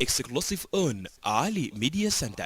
exclusive on Ali Media Center.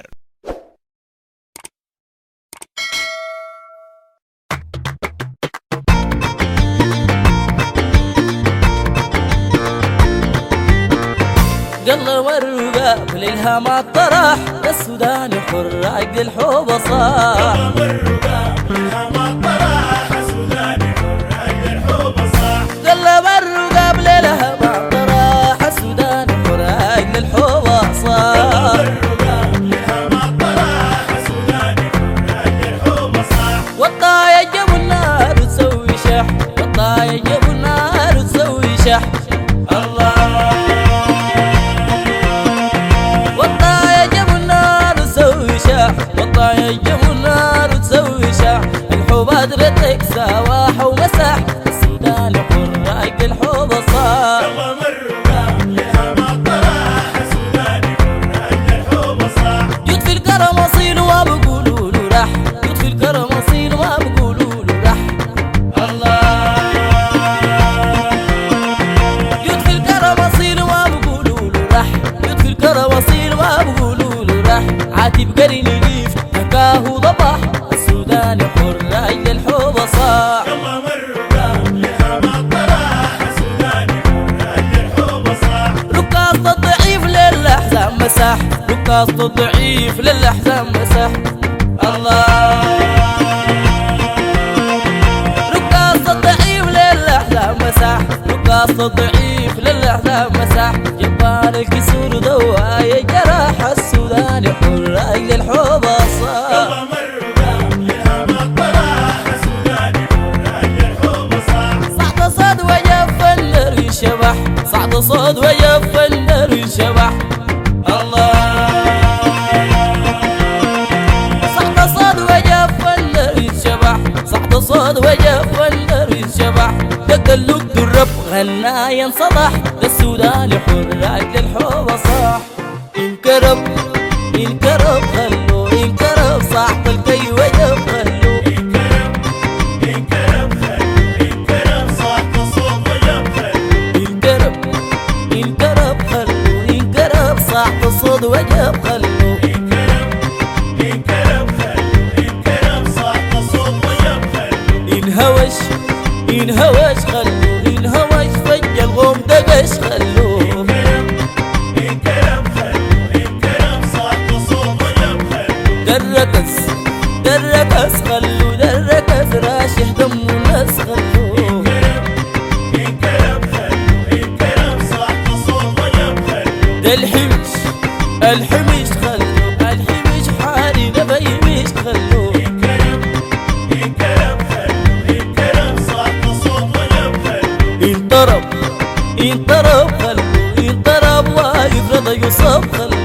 قل والرقاب للهام الطرح السوداني حر عقد الحب صاح. قل والرقاب للهام الطرح السوداني حر عقد الحب صاح. قل والرقاب للهام الطرح السوداني حر عقد الحب صاح. قل والرقاب للهام الطرح السوداني حر عقد الحب صاح. والطايا جابوا النار وتسوي شح، والطايا جابوا النار وتسوي شح. الله والطايا جابوا النار وتسوي شح. الحب ادرتك سواح ومسح السوداني حر عقد الحب صاح. قل والرقاب للهام الطرح السوداني حر عقد الحب صاح. يطفي الكرم اصيل وما بقولوا له رح، يطفي الكرم اصيل وما بقولوا له رح. الله يطفي الكرم اصيل وما بقولوا له رح، يطفي الكرم اصيل وما بقولوا له رح. عاتب قرني كاهو ضبح السوداني حر عقد الحب صاح. قل والرقاب للهام الطرح السوداني حر عقد الحب صاح. رقاصة الضعيف للأحزان مسح، رقاصة الضعيف للأحزان مسح. الله رقاصة الضعيف للأحزان مسح، رقاصة الضعيف للأحزان مسح. جبار الكسور دوايا جرح السوداني حر عقد الحب صاح. قل والرقاب للهام الطرح السوداني حر عقد الحب صاح. صعد صاد وجف النار ينشبح، صعد صاد وجف النار ينشبح. الله صعد صاد وجف النار ينشبح، صعد صاد وجف النار ينشبح. دق اللب الرب غنى ينصبح السوداني حر عقد الحب صاح. انكرب انكرب خلو انكرب صاحب الكي وجف خلو انكرب خلو انكرب صاحب الصوت وجف خلو انكرب انكرب خلو انكرب صاحب الصوت وجف خلو انكرب خلو انكرب صاحب الصوت وجف خلو انهوش انهوش خلو انهوش فج الغوم دقش خلو انكرب خلو انكرب صاحب الصوت وجف خلو دركس دركس خلو دركس راشح دم وناس خلو انكرب خلو انكرب صاحب الصوت وجف خلو الحمش الحمش خلو الحمش حالي نبيمش خلو انكرب خلو انكرب صاحب الصوت وجف خلو انطرب انطرب خلو انطرب واقف رضا يصاب خلو